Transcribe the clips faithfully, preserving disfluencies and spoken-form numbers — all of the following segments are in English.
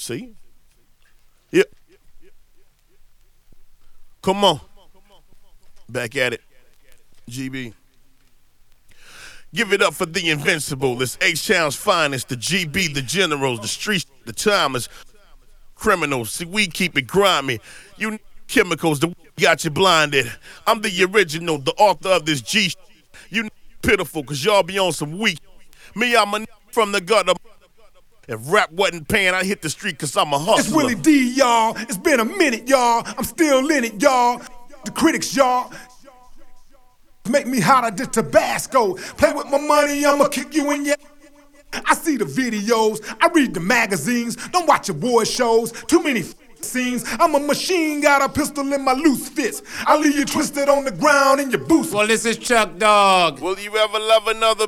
See? Yep. Come on. Back at it. G B. Give it up for the invincible. It's H-Town's finest, the G B, the generals, the streets, the timers, criminals. See, we keep it grimy. You chemicals, the got you blinded. I'm the original, the author of this G. You pitiful, cause y'all be on some weak. Me, I'm a from the gutter. If rap wasn't paying, I hit the street cause I'm a hustler. It's Willie D, y'all. It's been a minute, y'all. I'm still in it, y'all. The critics, y'all. Make me hotter than Tabasco. Play with my money, I'ma kick you in your... I see the videos, I read the magazines. Don't watch award shows, too many f- scenes. I'm a machine, got a pistol in my loose fist. I leave you twisted on the ground in your boots. Well, this is Chuck Dog. Will you ever love another?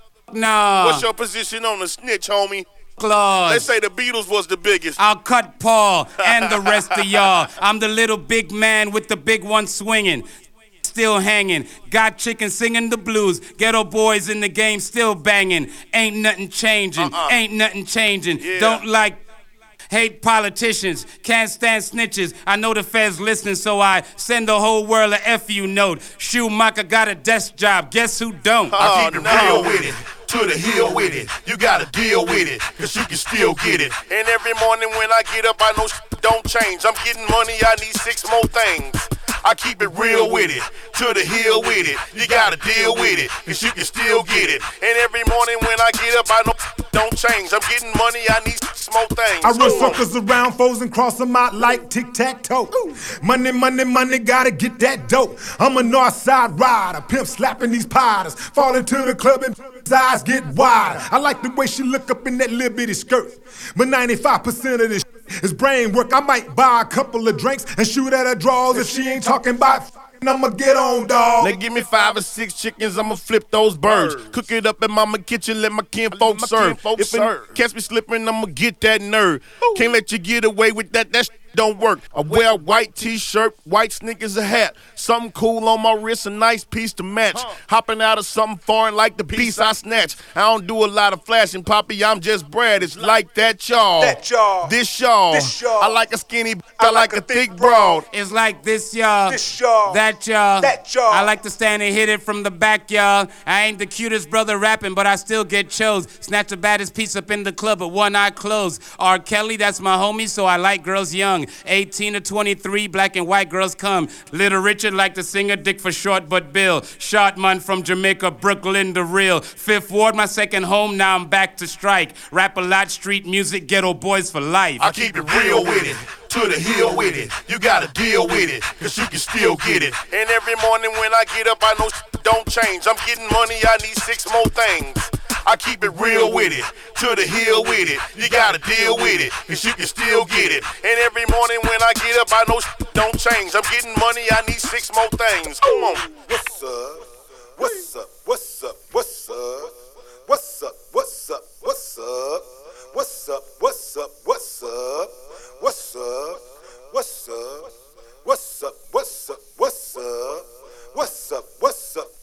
No. What's your position on the snitch, homie? Claus. They say the Beatles was the biggest. I'll cut Paul and the rest of y'all. I'm the little big man with the big one swinging. Still hanging, got chicken singing the blues. Ghetto boys in the game still banging. Ain't nothing changing, uh-uh. ain't nothing changing. Yeah. Don't like, hate politicians, can't stand snitches. I know the feds listening, so I send the whole world a F U note. Schumacher got a desk job, guess who don't? Oh, I keep it no. real with it, to the hill with it. You gotta deal with it, cause you can still get it. And every morning when I get up, I know sh- don't change. I'm getting money, I need six more things. I keep it real with it, to the hill with it. You gotta deal with it, cause you can still get it. And every morning when I get up, I know sh- don't change. I'm getting money, I need six more things. I run circles around foes and cross them out like tic-tac-toe. Money, money, money, gotta get that dope. I'm a north side rider, pimp slapping these potters. Fall into the club and eyes get wider. I like the way she look up in that little bitty skirt. But ninety-five percent of this is brain work. I might buy a couple of drinks and shoot at her drawers if she ain't talking about f***ing, I'ma get on, dawg. They give me five or six chickens, I'ma flip those birds. Birds. Cook it up in mama kitchen, let my kinfolk my serve. kinfolk if serve. it catch me slipping, I'ma get that nerve. Can't let you get away with that, that sh- don't work. I wear a white t-shirt, white sneakers, a hat. Something cool on my wrist, a nice piece to match. Huh. Hopping out of something foreign like the piece I snatch. I don't do a lot of flashing, Poppy, I'm just Brad. It's like that, y'all. That y'all. This y'all. This y'all. I like a skinny, I, like, a thick broad. It's like this, y'all. This y'all. That y'all. That y'all. I like to stand and hit it from the back, y'all. I ain't the cutest brother rapping, but I still get chose. Snatch the baddest piece up in the club with one eye closed. R. Kelly, that's my homie, so I like girls young. eighteen to twenty-three, black and white girls come. Little Richard like to sing a dick for short but Bill. Shotman from Jamaica, Brooklyn, the real. Fifth Ward, my second home, now I'm back to strike. Rap a lot, street music, ghetto boys for life. I keep it real with it, to the hill with it. You gotta deal with it, cause you can still get it. And every morning when I get up, I know sh- don't change. I'm getting money, I need six more things. I keep it real with it, to the hill with it. You gotta deal with it, cause you can still get it. And every morning when I get up, I know sh- don't change. I'm getting money, I need six more things. Come on. What's up? What's up? What's up? What's up? What's up? What's up? What's up? What's up? What's up? What's up? What's up? What's up? What's up? What's up? What's up? What's up? What's up?